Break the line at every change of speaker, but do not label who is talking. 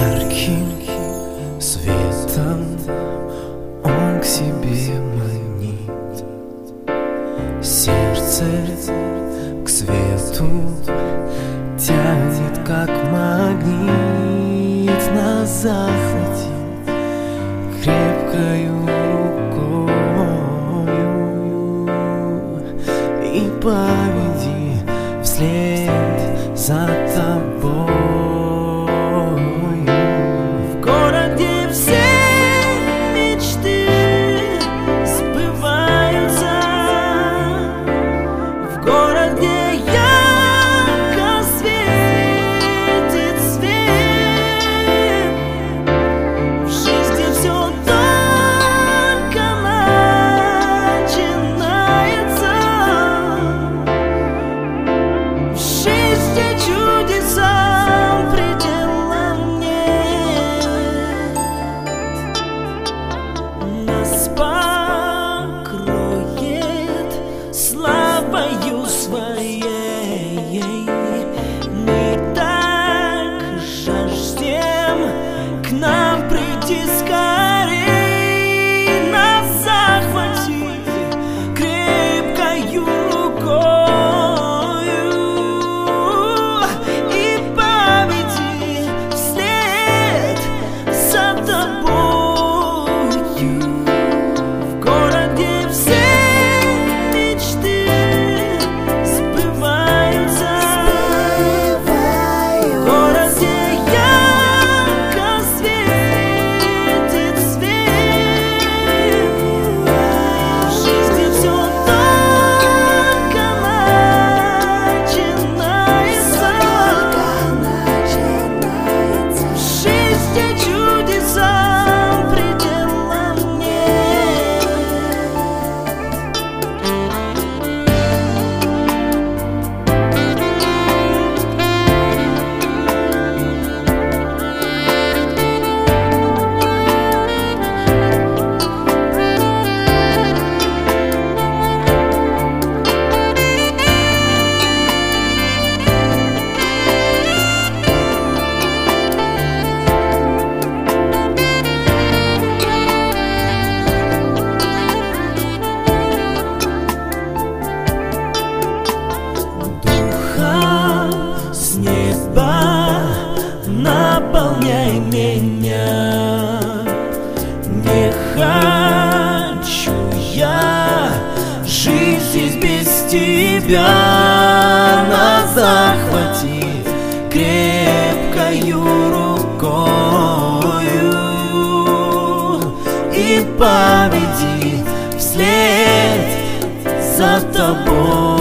Ярким светом он к себе манит, сердце к свету тянет, как магнит. Нас захватит крепкою рукою и поведи вслед за тобой. В городе все мечты сбываются, в городе ярко светит свет, в жизни все только начинается, в жизни чудесам предела нет. Нас покроет славою своей, мы так жаждем к нам прийти скорей. Нас захвати крепкою рукою и поведи вслед за тобою. В городе все мечты сбываются, в городе ярко светит свет, в жизни все только начинается, в жизни чудесам предела нет. С неба наполняй меня, не хочу я жить здесь без тебя. Нас захвати крепкою рукою и поведи вслед за тобой.